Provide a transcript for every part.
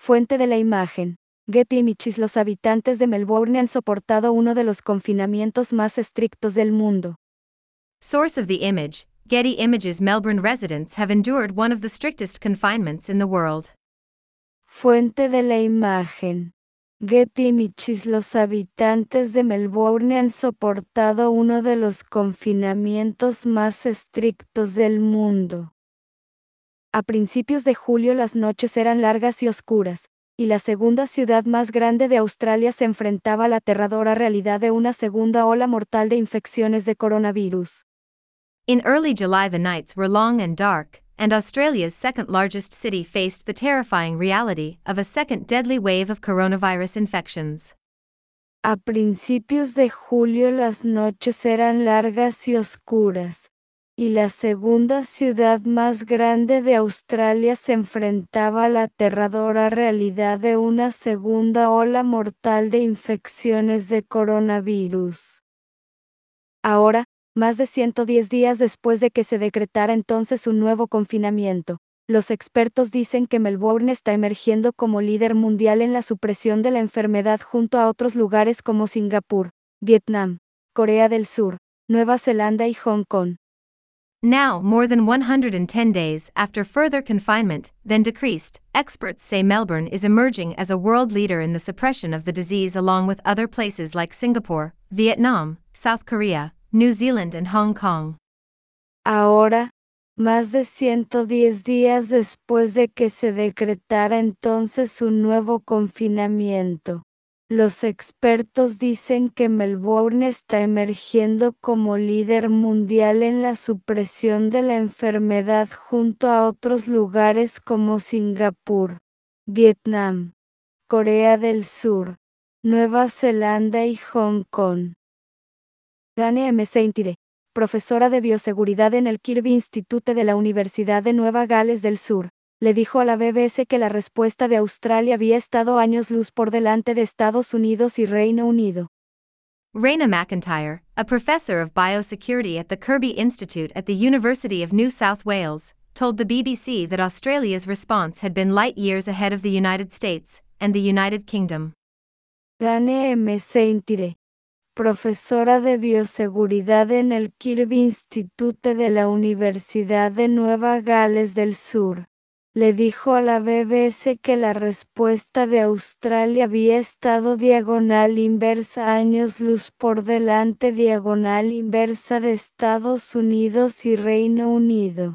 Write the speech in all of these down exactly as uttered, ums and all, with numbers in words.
Fuente de la imagen. Getty Images. Los habitantes de Melbourne han soportado uno de los confinamientos más estrictos del mundo. Source of the image, Getty Images. Melbourne residents have endured one of the strictest confinements in the world. Fuente de la imagen. Getty Images. Los habitantes de Melbourne han soportado uno de los confinamientos más estrictos del mundo. A principios de julio las noches eran largas y oscuras, y la segunda ciudad más grande de Australia se enfrentaba a la aterradora realidad de una segunda ola mortal de infecciones de coronavirus. In early July the nights were long and dark, and Australia's second largest city faced the terrifying reality of a second deadly wave of coronavirus infections. A principios de julio las noches eran largas y oscuras, y la segunda ciudad más grande de Australia se enfrentaba a la aterradora realidad de una segunda ola mortal de infecciones de coronavirus. Ahora, más de ciento diez días después de que se decretara entonces un nuevo confinamiento, los expertos dicen que Melbourne está emergiendo como líder mundial en la supresión de la enfermedad junto a otros lugares como Singapur, Vietnam, Corea del Sur, Nueva Zelanda y Hong Kong. Now, more than one hundred ten days after further confinement, then decreased, experts say Melbourne is emerging as a world leader in the suppression of the disease along with other places like Singapore, Vietnam, South Korea, New Zealand and Hong Kong. Ahora, más de ciento diez días después de que se decretara entonces un nuevo confinamiento, los expertos dicen que Melbourne está emergiendo como líder mundial en la supresión de la enfermedad junto a otros lugares como Singapur, Vietnam, Corea del Sur, Nueva Zelanda y Hong Kong. Rane M. Saintire, profesora de bioseguridad en el Kirby Institute de la Universidad de Nueva Gales del Sur, le dijo a la B B C que la respuesta de Australia había estado años luz por delante de Estados Unidos y Reino Unido. Raina McIntyre, a professor of biosecurity at the Kirby Institute at the University of New South Wales, told the B B C that Australia's response had been light years ahead of the United States and the United Kingdom. Rane M. Saintire, profesora de bioseguridad en el Kirby Institute de la Universidad de Nueva Gales del Sur, le dijo a la B B C que la respuesta de Australia había estado diagonal inversa años luz por delante diagonal inversa de Estados Unidos y Reino Unido.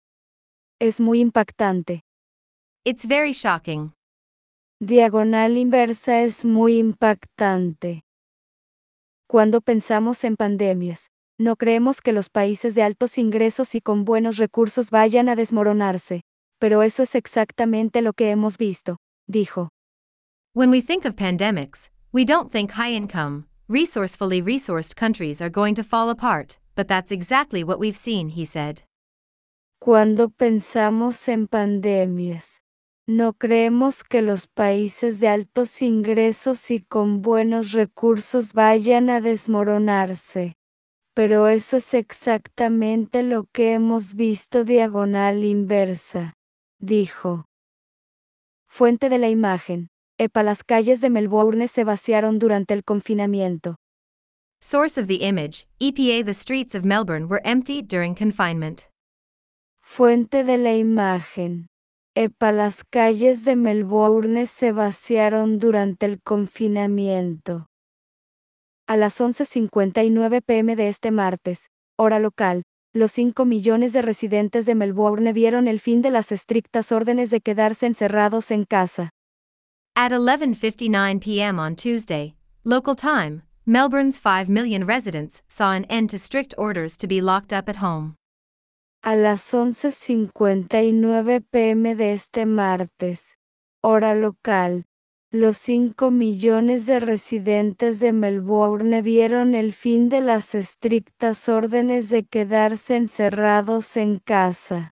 Es muy impactante. It's very shocking. Diagonal inversa es muy impactante. Cuando pensamos en pandemias, no creemos que los países de altos ingresos y con buenos recursos vayan a desmoronarse, pero eso es exactamente lo que hemos visto, dijo. When we think of pandemics, we don't think high-income, resourcefully resourced countries are going to fall apart, but that's exactly what we've seen, he said. Cuando pensamos en pandemias, no creemos que los países de altos ingresos y con buenos recursos vayan a desmoronarse, pero eso es exactamente lo que hemos visto diagonal inversa, dijo. Fuente de la imagen. Epa, las calles de Melbourne se vaciaron durante el confinamiento. Source of the image, E P A. The streets of Melbourne were empty during confinement. Fuente de la imagen. Epa, las calles de Melbourne se vaciaron durante el confinamiento. A las once cincuenta y nueve p m de este martes, hora local, los cinco millones de residentes de Melbourne vieron el fin de las estrictas órdenes de quedarse encerrados en casa. At eleven fifty-nine p m on Tuesday, local time, Melbourne's five million residents saw an end to strict orders to be locked up at home. A las once cincuenta y nueve p m de este martes, hora local, los cinco millones de residentes de Melbourne vieron el fin de las estrictas órdenes de quedarse encerrados en casa.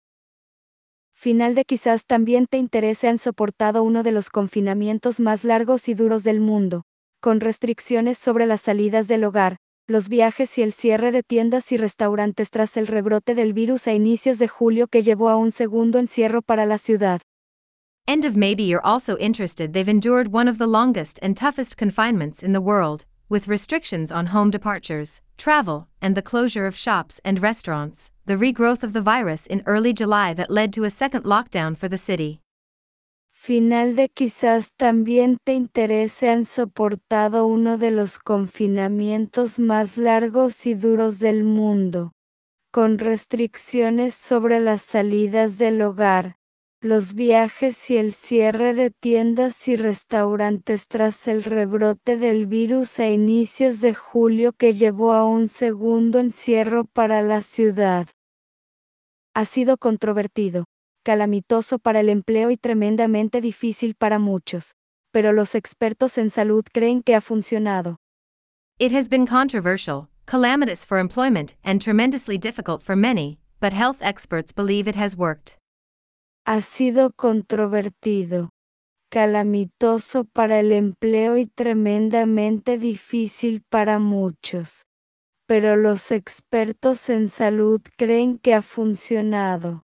Final de quizás también te interese. Han soportado uno de los confinamientos más largos y duros del mundo, con restricciones sobre las salidas del hogar, los viajes y el cierre de tiendas y restaurantes tras el rebrote del virus a inicios de julio que llevó a un segundo encierro para la ciudad. End of maybe you're also interested they've endured one of the longest and toughest confinements in the world, with restrictions on home departures, travel, and the closure of shops and restaurants, the regrowth of the virus in early July that led to a second lockdown for the city. Final de quizás también te interese han soportado uno de los confinamientos más largos y duros del mundo, con restricciones sobre las salidas del hogar, los viajes y el cierre de tiendas y restaurantes tras el rebrote del virus a inicios de julio que llevó a un segundo encierro para la ciudad. Ha sido controvertido, calamitoso para el empleo y tremendamente difícil para muchos, pero los expertos en salud creen que ha funcionado. It has been controversial, calamitous for employment and tremendously difficult for many, but health experts believe it has worked. Ha sido controvertido, calamitoso para el empleo y tremendamente difícil para muchos, pero los expertos en salud creen que ha funcionado.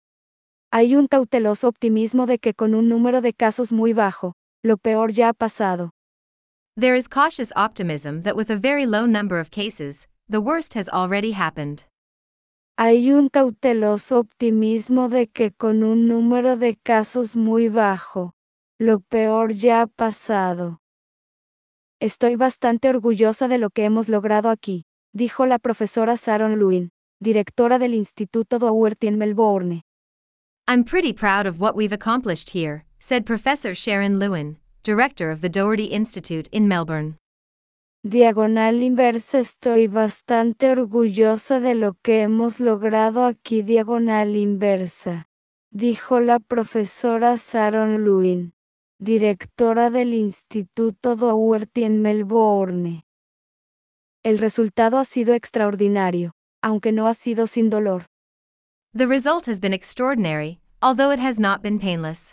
Hay un cauteloso optimismo de que con un número de casos muy bajo, lo peor ya ha pasado. There is cautious optimism that with a very low number of cases, the worst has already happened. Hay un cauteloso optimismo de que con un número de casos muy bajo, lo peor ya ha pasado. Estoy bastante orgullosa de lo que hemos logrado aquí, dijo la profesora Sharon Lewin, directora del Instituto Doherty en Melbourne. I'm pretty proud of what we've accomplished here, said Professor Sharon Lewin, director of the Doherty Institute in Melbourne. Diagonal inversa. Estoy bastante orgullosa de lo que hemos logrado aquí. Diagonal inversa, dijo la profesora Sharon Lewin, directora del Instituto Doherty en Melbourne. El resultado ha sido extraordinario, aunque no ha sido sin dolor. The result has been extraordinary, although it has not been painless.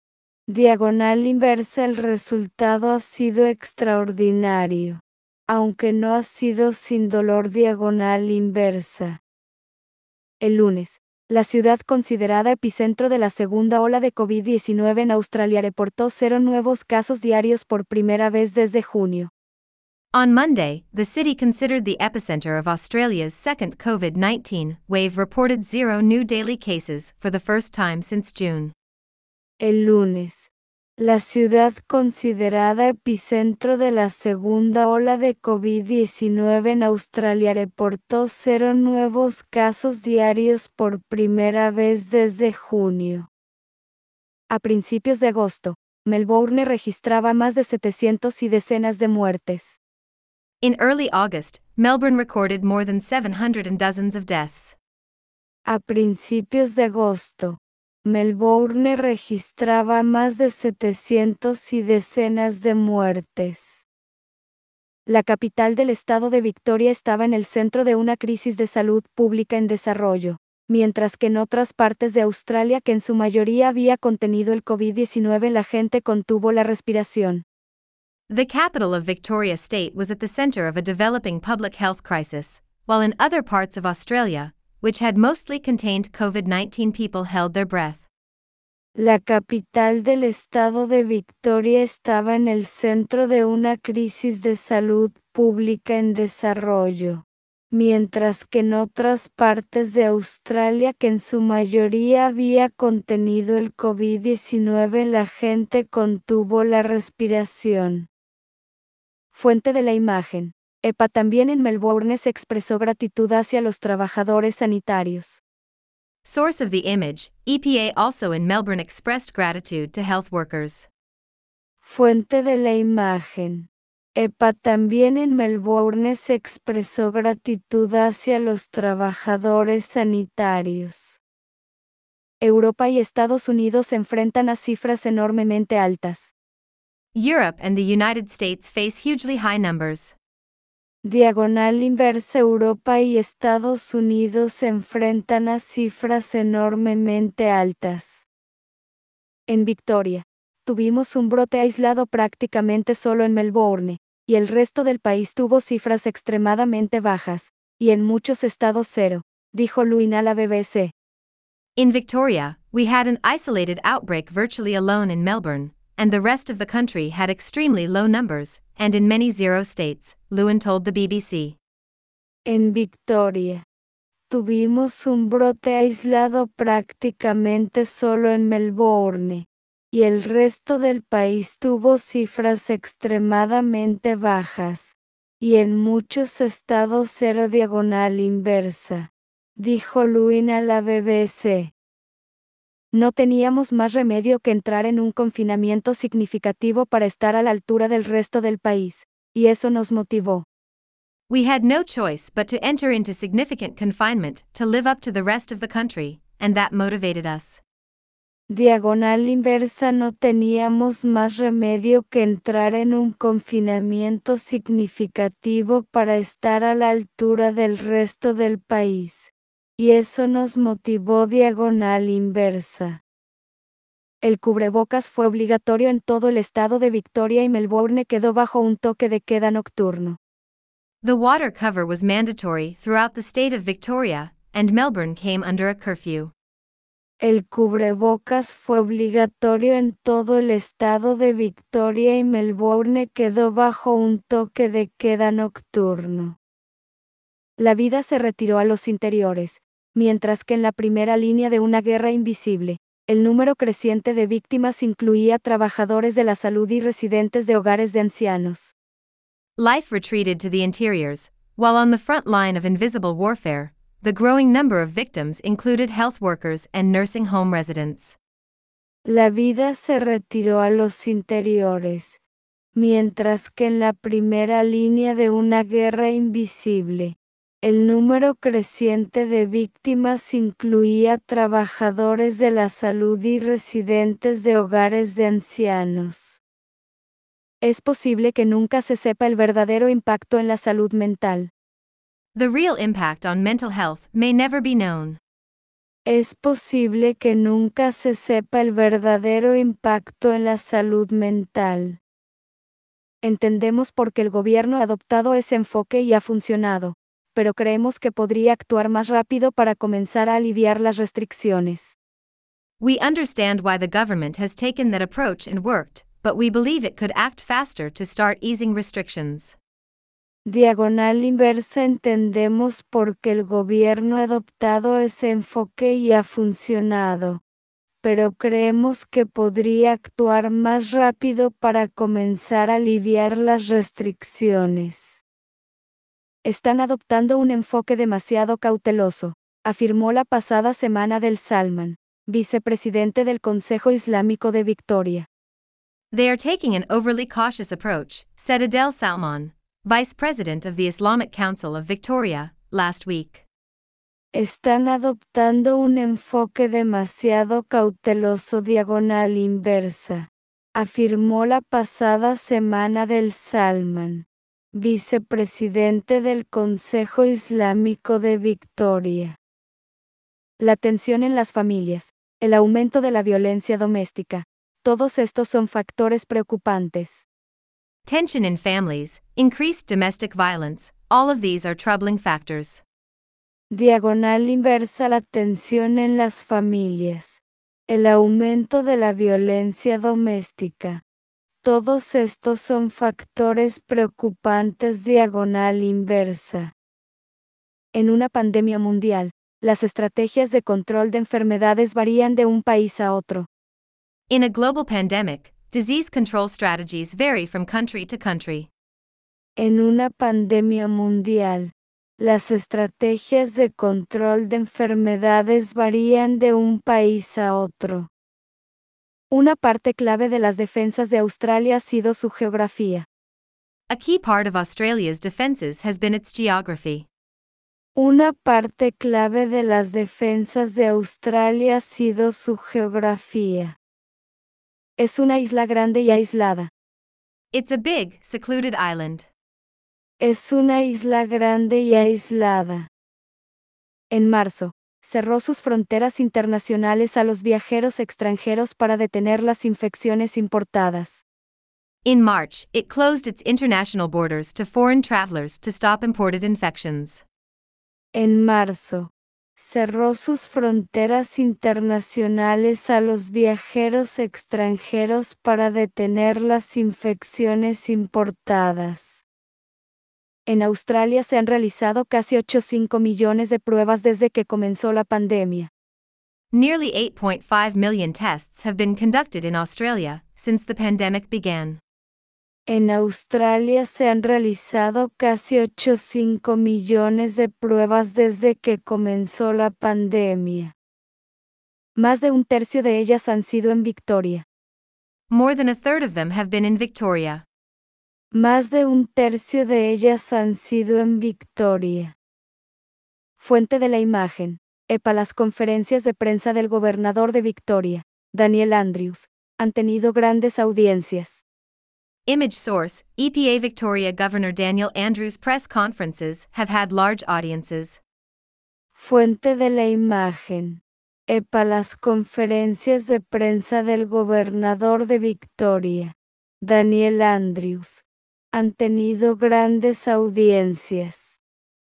Diagonal inversa. El resultado ha sido extraordinario, aunque no ha sido sin dolor. Diagonal inversa. El lunes, la ciudad considerada epicentro de la segunda ola de COVID diecinueve en Australia reportó cero nuevos casos diarios por primera vez desde junio. On Monday, the city considered the epicenter of Australia's second COVID nineteen wave reported zero new daily cases for the first time since June. El lunes, la ciudad considerada epicentro de la segunda ola de COVID diecinueve en Australia reportó cero nuevos casos diarios por primera vez desde junio. A principios de agosto, Melbourne registraba más de setecientos y decenas de muertes. In early August, Melbourne recorded more than seven hundred and dozens of deaths. A principios de agosto, Melbourne registraba más de setecientos y decenas de muertes. La capital del estado de Victoria estaba en el centro de una crisis de salud pública en desarrollo, mientras que en otras partes de Australia que en su mayoría había contenido el COVID diecinueve la gente contuvo la respiración. The capital of Victoria State was at the center of a developing public health crisis, while in other parts of Australia, which had mostly contained COVID nineteen, people held their breath. La capital del estado de Victoria estaba en el centro de una crisis de salud pública en desarrollo, mientras que en otras partes de Australia que en su mayoría había contenido el COVID diecinueve la gente contuvo la respiración. Fuente de la imagen. E P A también en Melbourne se expresó gratitud hacia los trabajadores sanitarios. Source of the image, E P A also in Melbourne expressed gratitude to health workers. Fuente de la imagen. E P A también en Melbourne se expresó gratitud hacia los trabajadores sanitarios. Europa y Estados Unidos se enfrentan a cifras enormemente altas. Europe and the United States face hugely high numbers. Diagonal inversa. Europa y Estados Unidos se enfrentan a cifras enormemente altas. En Victoria, tuvimos un brote aislado prácticamente solo en Melbourne, y el resto del país tuvo cifras extremadamente bajas, y en muchos estados cero, dijo Lewin a la B B C. In Victoria, We had an isolated outbreak virtually alone in Melbourne, and the rest of the country had extremely low numbers, and in many zero states, Lewin told the B B C. En Victoria, tuvimos un brote aislado prácticamente solo en Melbourne, y el resto del país tuvo cifras extremadamente bajas, y en muchos estados cero diagonal inversa, dijo Lewin a la B B C. No teníamos más remedio que entrar en un confinamiento significativo para estar a la altura del resto del país, y eso nos motivó. We had no choice but to enter into significant confinement to live up to the rest of the country, and that motivated us. Diagonal inversa no teníamos más remedio que entrar en un confinamiento significativo para estar a la altura del resto del país, y eso nos motivó diagonal inversa. El cubrebocas fue obligatorio en todo el estado de Victoria y Melbourne quedó bajo un toque de queda nocturno. The water cover was mandatory throughout the state of Victoria, and Melbourne came under a curfew. El cubrebocas fue obligatorio en todo el estado de Victoria y Melbourne quedó bajo un toque de queda nocturno. La vida se retiró a los interiores, mientras que en la primera línea de una guerra invisible, el número creciente de víctimas incluía trabajadores de la salud y residentes de hogares de ancianos. Life retreated to the interiors, while on the front line of invisible warfare, the growing number of victims included health workers and nursing home residents. La vida se retiró a los interiores, mientras que en la primera línea de una guerra invisible, el número creciente de víctimas incluía trabajadores de la salud y residentes de hogares de ancianos. Es posible que nunca se sepa el verdadero impacto en la salud mental. The real impact on mental health may never be known. Es posible que nunca se sepa el verdadero impacto en la salud mental. Entendemos por qué el gobierno ha adoptado ese enfoque y ha funcionado, pero creemos que podría actuar más rápido para comenzar a aliviar las restricciones. We understand why the government has taken that approach and worked, but we believe it could act faster to start easing restrictions. Diagonal inversa entendemos por qué el gobierno ha adoptado ese enfoque y ha funcionado, pero creemos que podría actuar más rápido para comenzar a aliviar las restricciones. Están adoptando un enfoque demasiado cauteloso, afirmó la pasada semana Adel Salman, vicepresidente del Consejo Islámico de Victoria. They are taking an overly cautious approach, said Adel Salman, vice president of the Islamic Council of Victoria, last week. Están adoptando un enfoque demasiado cauteloso diagonal inversa, afirmó la pasada semana Adel Salman, vicepresidente del Consejo Islámico de Victoria. La tensión en las familias, el aumento de la violencia doméstica, todos estos son factores preocupantes. Tension in families, increased domestic violence, all of these are troubling factors. Diagonal inversa la tensión en las familias, el aumento de la violencia doméstica. Todos estos son factores preocupantes diagonal inversa. En una pandemia mundial, las estrategias de control de enfermedades varían de un país a otro. In a global pandemic, disease control strategies vary from country to country. En una pandemia mundial, las estrategias de control de enfermedades varían de un país a otro. Una parte clave de las defensas de Australia ha sido su geografía. A key part of Australia's defenses has been its geography. Una parte clave de las defensas de Australia ha sido su geografía. Es una isla grande y aislada. It's a big, secluded island. Es una isla grande y aislada. En marzo, cerró sus fronteras internacionales a los viajeros extranjeros para detener las infecciones importadas. In March, it closed its international borders to foreign travelers to stop imported infections. En marzo, cerró sus fronteras internacionales a los viajeros extranjeros para detener las infecciones importadas. En Australia se han realizado casi ocho punto cinco millones de pruebas desde que comenzó la pandemia. Nearly eight point five million tests have been conducted in Australia since the pandemic began. En Australia se han realizado casi ocho punto cinco millones de pruebas desde que comenzó la pandemia. Más de un tercio de ellas han sido en Victoria. More than a third of them have been in Victoria. Más de un tercio de ellas han sido en Victoria. Fuente de la imagen. E P A. Las conferencias de prensa del gobernador de Victoria, Daniel Andrews, han tenido grandes audiencias. Image source, E P A Victoria Governor Daniel Andrews' press conferences have had large audiences. Fuente de la imagen. E P A. Las conferencias de prensa del gobernador de Victoria, Daniel Andrews, han tenido grandes audiencias.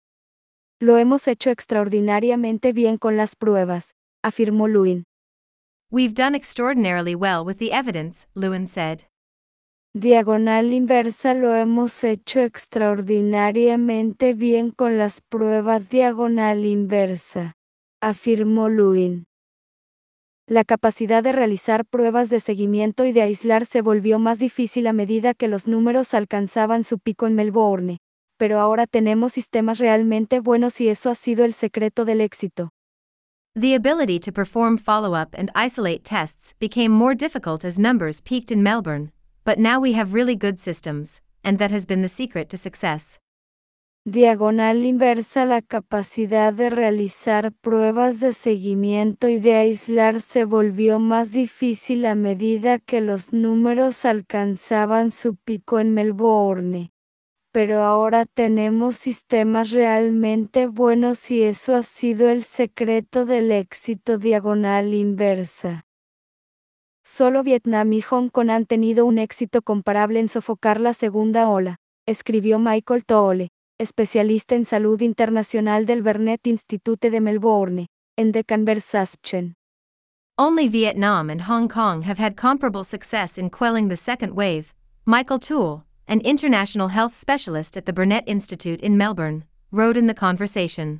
Lo hemos hecho extraordinariamente bien con las pruebas, afirmó Lewin. We've done extraordinarily well with the evidence, Lewin said. Diagonal inversa. Lo hemos hecho extraordinariamente bien con las pruebas diagonal inversa, afirmó Lewin. La capacidad de realizar pruebas de seguimiento y de aislar se volvió más difícil a medida que los números alcanzaban su pico en Melbourne, pero ahora tenemos sistemas realmente buenos y eso ha sido el secreto del éxito. The ability to perform follow-up and isolate tests became more difficult as numbers peaked in Melbourne, but now we have really good systems, and that has been the secret to success. Diagonal inversa. La capacidad de realizar pruebas de seguimiento y de aislar se volvió más difícil a medida que los números alcanzaban su pico en Melbourne, pero ahora tenemos sistemas realmente buenos y eso ha sido el secreto del éxito. Diagonal inversa. Solo Vietnam y Hong Kong han tenido un éxito comparable en sofocar la segunda ola, escribió Michael Toole, especialista en salud internacional del Burnet Institute de Melbourne, en The Conversation. Only Vietnam and Hong Kong have had comparable success in quelling the second wave, Michael Toole, an international health specialist at the Burnet Institute in Melbourne, wrote in The Conversation.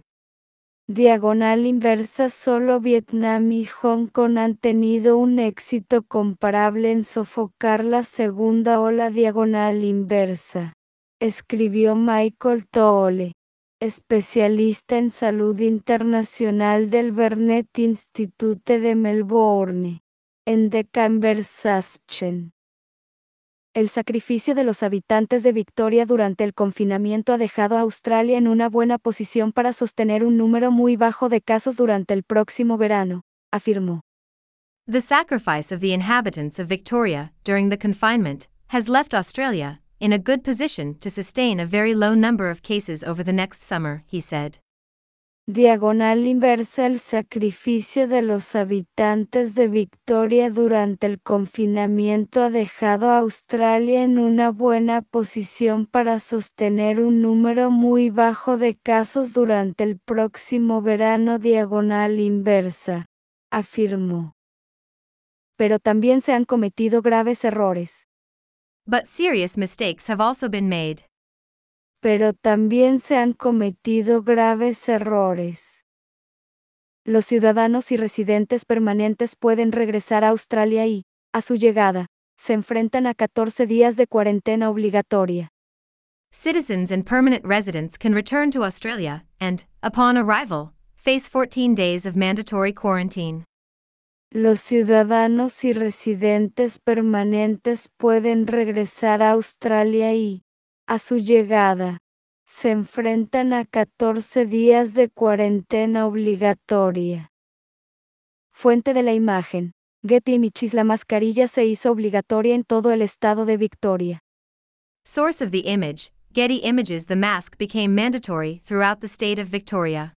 Diagonal inversa. Solo Vietnam y Hong Kong han tenido un éxito comparable en sofocar la segunda ola. Diagonal inversa, escribió Michael Toole, especialista en salud internacional del Burnet Institute de Melbourne, en The Conversation. El sacrificio de los habitantes de Victoria durante el confinamiento ha dejado a Australia en una buena posición para sostener un número muy bajo de casos durante el próximo verano, afirmó. The sacrifice of the inhabitants of Victoria during the confinement has left Australia in a good position to sustain a very low number of cases over the next summer, he said. Diagonal inversa. El sacrificio de los habitantes de Victoria durante el confinamiento ha dejado a Australia en una buena posición para sostener un número muy bajo de casos durante el próximo verano. Diagonal inversa, afirmó. Pero también se han cometido graves errores. But serious mistakes have also been made. Pero también se han cometido graves errores. Los ciudadanos y residentes permanentes pueden regresar a Australia y, a su llegada, se enfrentan a catorce días de cuarentena obligatoria. Citizens and permanent residents can return to Australia and, upon arrival, face fourteen days of mandatory quarantine. Los ciudadanos y residentes permanentes pueden regresar a Australia y, a su llegada, se enfrentan a catorce días de cuarentena obligatoria. Fuente de la imagen. Getty Images. La mascarilla se hizo obligatoria en todo el estado de Victoria. Source of the image, Getty Images. The mask became mandatory throughout the state of Victoria.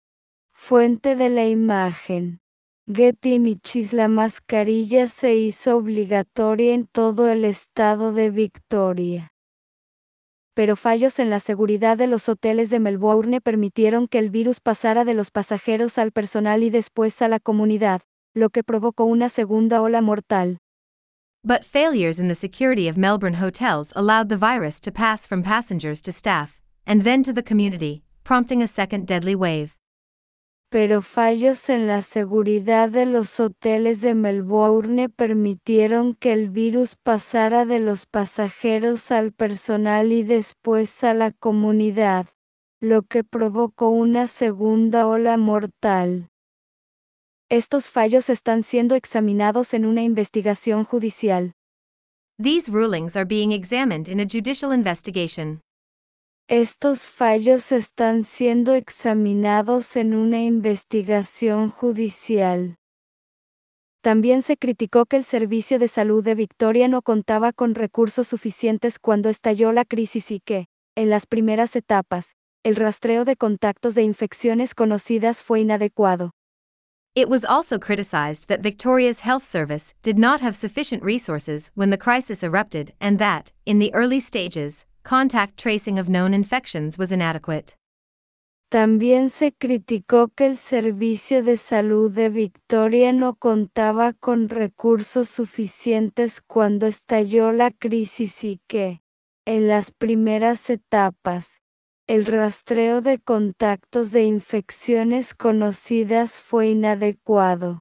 Fuente de la imagen. Getty Images. La mascarilla se hizo obligatoria en todo el estado de Victoria. pero fallos en la seguridad de los hoteles de Melbourne permitieron que el virus pasara de los pasajeros al personal y después a la comunidad, lo que provocó una segunda ola mortal. But failures in the security of Melbourne hotels allowed the virus to pass from passengers to staff, and then to the community, prompting a second deadly wave. Pero fallos en la seguridad de los hoteles de Melbourne permitieron que el virus pasara de los pasajeros al personal y después a la comunidad, lo que provocó una segunda ola mortal. Estos fallos están siendo examinados en una investigación judicial. These rulings are being examined in a judicial investigation. Estos fallos están siendo examinados en una investigación judicial. También se criticó que el Servicio de Salud de Victoria no contaba con recursos suficientes cuando estalló la crisis y que, en las primeras etapas, el rastreo de contactos de infecciones conocidas fue inadecuado. It was also criticized that Victoria's health service did not have sufficient resources when the crisis erupted and that, in the early stages, contact tracing of known infections was inadequate. También se criticó que el Servicio de Salud de Victoria no contaba con recursos suficientes cuando estalló la crisis y que, en las primeras etapas, el rastreo de contactos de infecciones conocidas fue inadecuado.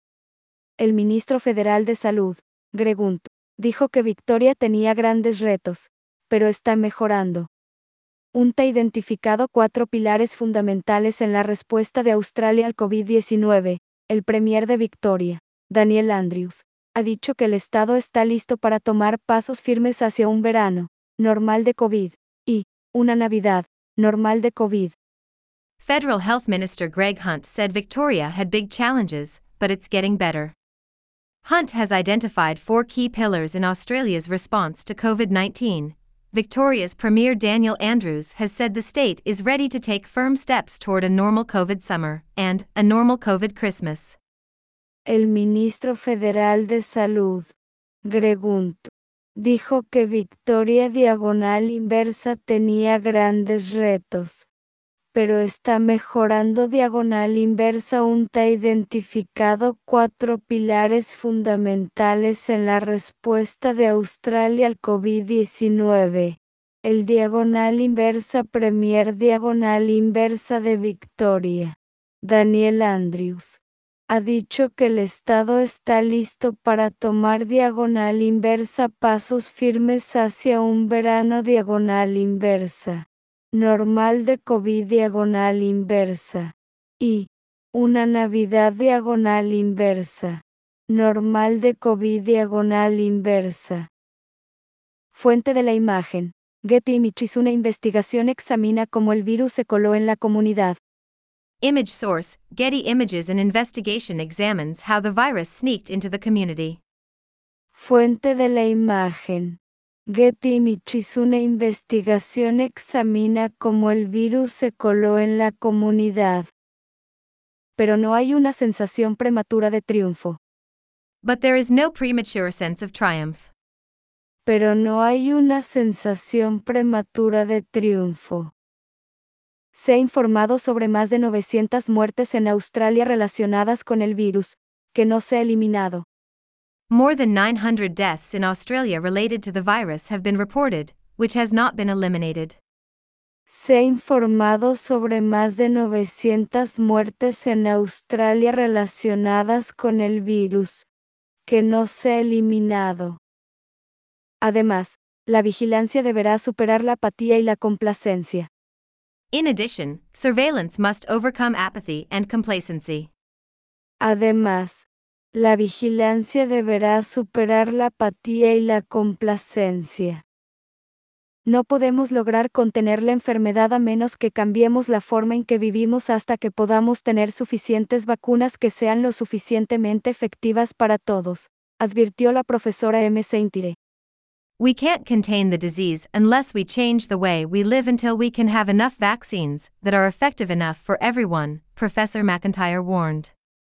El ministro federal de Salud, Greg Hunt, dijo que Victoria tenía grandes retos, pero está mejorando. Hunt ha identificado cuatro pilares fundamentales en la respuesta de Australia al COVID diecinueve. El premier de Victoria, Daniel Andrews, ha dicho que el estado está listo para tomar pasos firmes hacia un verano normal de COVID y una Navidad normal de COVID. Federal Health Minister Greg Hunt said Victoria had big challenges, but it's getting better. Hunt has identified four key pillars in Australia's response to COVID nineteen. Victoria's Premier Daniel Andrews has said the state is ready to take firm steps toward a normal COVID summer and a normal COVID Christmas. El ministro federal de Salud, Greg Hunt, dijo que Victoria diagonal inversa tenía grandes retos, pero está mejorando diagonal inversa. Hunt ha identificado cuatro pilares fundamentales en la respuesta de Australia al COVID diecinueve. El diagonal inversa Premier diagonal inversa de Victoria, Daniel Andrews, ha dicho que el estado está listo para tomar diagonal inversa pasos firmes hacia un verano diagonal inversa normal de COVID diagonal inversa y una Navidad diagonal inversa normal de COVID diagonal inversa. Fuente de la imagen, Getty Images. Una investigación examina cómo el virus se coló en la comunidad. Image source, Getty Images. An investigation examines how the virus sneaked into the community. Fuente de la imagen, Getty Images. Una investigación examina cómo el virus se coló en la comunidad. Pero no hay una sensación prematura de triunfo. But there is no premature sense of triumph. Pero no hay una sensación prematura de triunfo. Se ha informado sobre más de novecientas muertes en Australia relacionadas con el virus, que no se ha eliminado. More than nine hundred deaths in Australia related to the virus have been reported, which has not been eliminated. Se ha informado sobre más de novecientas muertes en Australia relacionadas con el virus, que no se ha eliminado. Además, la vigilancia deberá superar la apatía y la complacencia. In addition, surveillance must overcome apathy and complacency. Además, la vigilancia deberá superar la apatía y la complacencia. No podemos lograr contener la enfermedad a menos que cambiemos la forma en que vivimos hasta que podamos tener suficientes vacunas que sean lo suficientemente efectivas para todos, advirtió la profesora M. Saintire. We can't contain the disease unless we change the way we live until we can have enough vaccines that are effective enough for everyone, Professor McIntyre warned.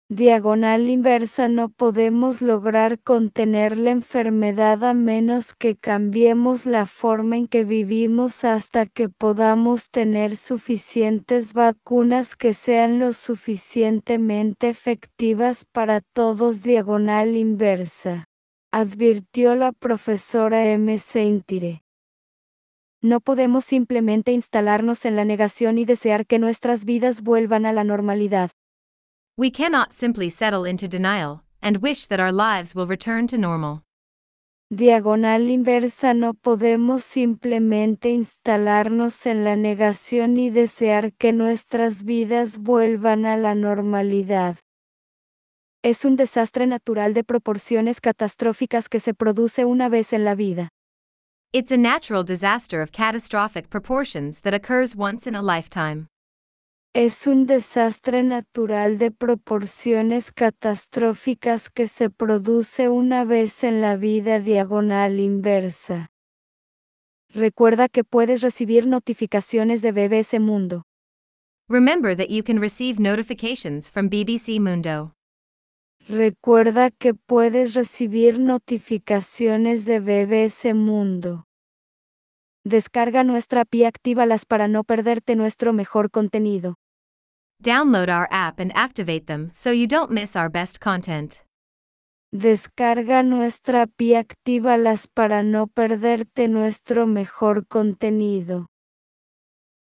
Diagonal inversa. No podemos lograr contener la enfermedad a menos que cambiemos la forma en que vivimos hasta que podamos tener suficientes vacunas que sean lo suficientemente efectivas para todos. Diagonal inversa, advirtió la profesora M. Saintire. No podemos simplemente instalarnos en la negación y desear que nuestras vidas vuelvan a la normalidad. We cannot simply settle into denial and wish that our lives will return to normal. Diagonal inversa. No podemos simplemente instalarnos en la negación y desear que nuestras vidas vuelvan a la normalidad. Es un desastre natural de proporciones catastróficas que se produce una vez en la vida. It's a natural disaster of catastrophic proportions that occurs once in a lifetime. Es un desastre natural de proporciones catastróficas que se produce una vez en la vida. Diagonal inversa. Recuerda que puedes recibir notificaciones de B B C Mundo. Remember that you can receive notifications from B B C Mundo. Recuerda que puedes recibir notificaciones de B B C Mundo. Descarga nuestra app y actívalas para no perderte nuestro mejor contenido. Download our app and activate them so you don't miss our best content. Descarga nuestra app y actívalas para no perderte nuestro mejor contenido.